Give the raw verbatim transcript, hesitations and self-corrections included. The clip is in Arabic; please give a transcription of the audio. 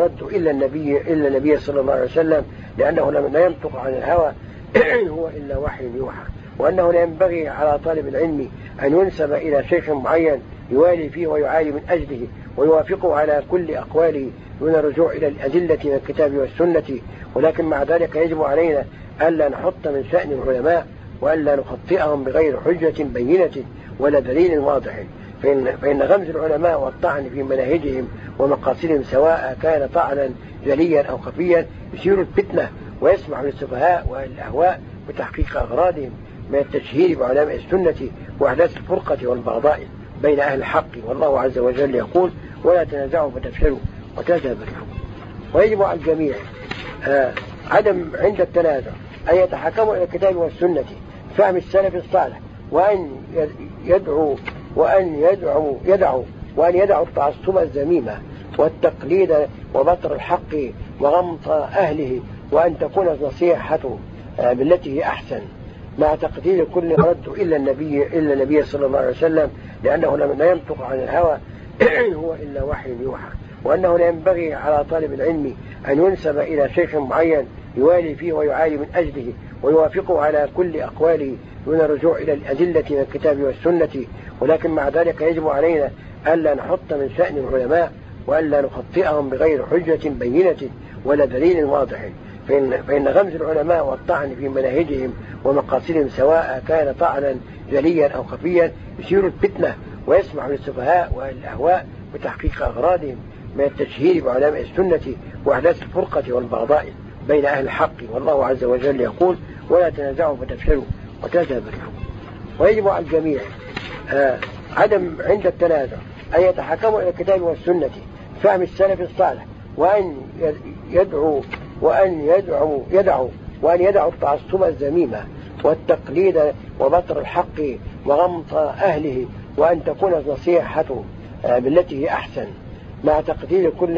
رد إلا النبي إلا النبي صلى الله عليه وسلم، لأنه لا ينطق عن الهوى هو إلا وحي يوحى، وأنه لا ينبغي على طالب العلم أن ينسب إلى شيخ معين يوالي فيه ويعالي من أجله ويوافقه على كل أقواله دون الرجوع إلى الأدلة من الكتاب والسنة، ولكن مع ذلك يجب علينا ألا نحط من شأن العلماء وألا نخطئهم بغير حجة بينة ولا دليل واضح، فإن, فإن غمز العلماء والطعن في مناهجهم ومقاصدهم سواء كان طعنا جليا أو خفيا يثير الفتنة ويسمح للسفهاء والأهواء بتحقيق أغراضهم من التشهير بعلماء السنة وأحداث الفرقة والبغضاء بين أهل الحق. والله عز وجل يقول: ولا تنازعوا فتفشلوا وتذهب ريحكم. ويجب على الجميع آه عدم عند التنازع أن يتحكموا إلى الكتاب والسنة فهم السلف الصالح، وأن يدعوا وأن يدعوا يدعوا وأن يدعوا التعصب الذميمة والتقليد وبطر الحق وغمط أهله، وأن تكون النصيحة بالتي هي أحسن، مع تقدير كل رد إلا النبي إلا النبي صلى الله عليه وسلم، لأنه لا ينطق عن الهوى هو إلا وحي يوحى، وأنه لا ينبغي على طالب العلم أن ينسب إلى شيخ معين يوالي فيه ويعالي من أجله ويوافقه على كل أقواله دون الرجوع إلى الأدلة من الكتاب والسنة، ولكن مع ذلك يجب علينا ألا نحط من شأن العلماء وألا نخطئهم بغير حجة بينة ولا دليل واضح، فإن, فإن غمز العلماء والطعن في مناهجهم ومقاصدهم سواء كان طعنا جليا أو خفيا يثير الفتنة ويسمح للسفهاء والأهواء بتحقيق أغراضهم من التشهير بعلماء السنة وأحداث الفرقة والبغضاء بين أهل الحق. والله عز وجل يقول: ولا تنازعوا فتفشلوا وتذهب ريحكم. ويجب على الجميع آه عدم عند التنازع أن يتحكموا إلى الكتاب والسنة فهم السلف الصالح، وأن يدعوا وأن يدعوا يدعوا وأن يدعوا التعصب الذميمة والتقليد وبطر الحق وغمط أهله، وأن تكون النصيحة بالتي هي أحسن، مع تقدير كل